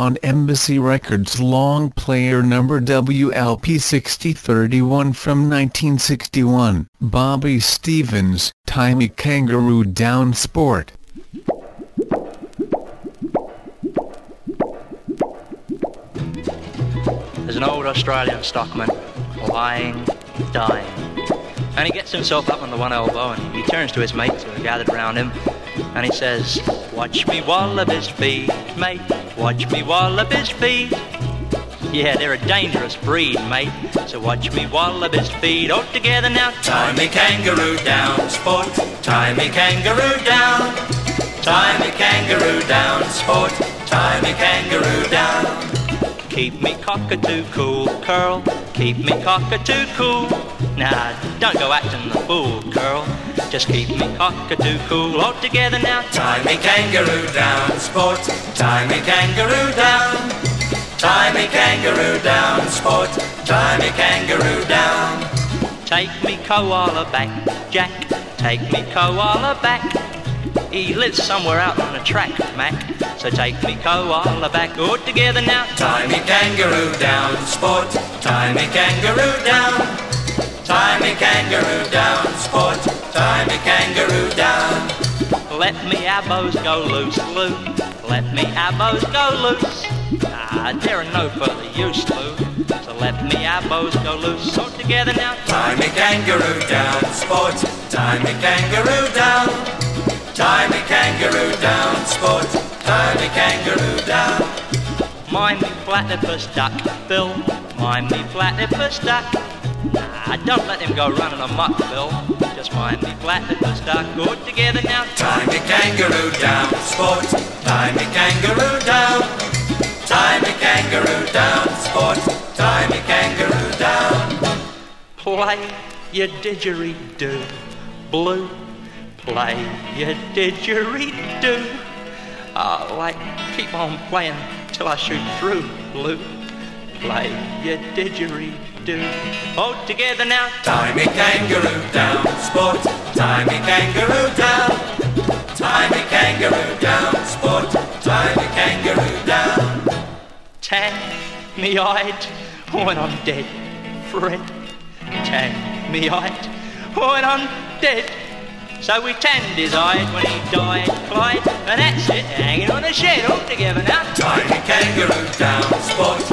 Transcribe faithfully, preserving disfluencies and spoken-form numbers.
on Embassy Records long player number W L P sixty thirty-one from nineteen sixty-one. Bobby Stevens, Timey Kangaroo Down Sport. There's an old Australian stockman, lying, dying. And he gets himself up on the one elbow and he turns to his mates who are gathered around him and he says, "Watch me wallabies feed, mate, watch me wallabies feed." Yeah, they're a dangerous breed, mate, so watch me wallabies feed. All together now, tie me kangaroo down, sport, tie me kangaroo down, tie me kangaroo down, sport, tie me kangaroo down. Keep me cockatoo cool, curl, keep me cockatoo cool. Nah, don't go acting the fool, curl, just keep me cockatoo cool. All together now, tie me kangaroo down, sport, tie me kangaroo down, tie me kangaroo down, sport, tie me kangaroo down. Take me koala back, Jack, take me koala back. He lives somewhere out on the track, Mac, so take me koala back. All together now, tie me kangaroo down, sport, tie me kangaroo down, tie me kangaroo down, sport, tie me kangaroo down. Let me abos go loose, Lou, let me abos go loose. Ah, they're no further use, Lou, so let me abos go loose. All together now, tie me kangaroo down, sport, tie me kangaroo down, tie me kangaroo down, sport, tie me kangaroo down. Mind me platypus duck, Bill, mind me platypus duck. Nah, don't let him go running amok, Bill, just mind me platypus duck. All together now, tie me kangaroo down, sport, tie me kangaroo down, tie me kangaroo down, sport, tie me kangaroo down. Play your didgeridoo, Blue, play your didgeridoo. Oh, like, keep on playing till I shoot through, Blue. Play your didgeridoo. All together now, tie me kangaroo down, sport, tie me kangaroo down, tie me kangaroo down, sport, tie me kangaroo down. Tan me eyed when I'm dead, Fred. Tan me eyed when I'm dead. So we tanned his eyes when he died, Clyde, and that's it, hanging on a shed. All together now, tie me kangaroo down, sport,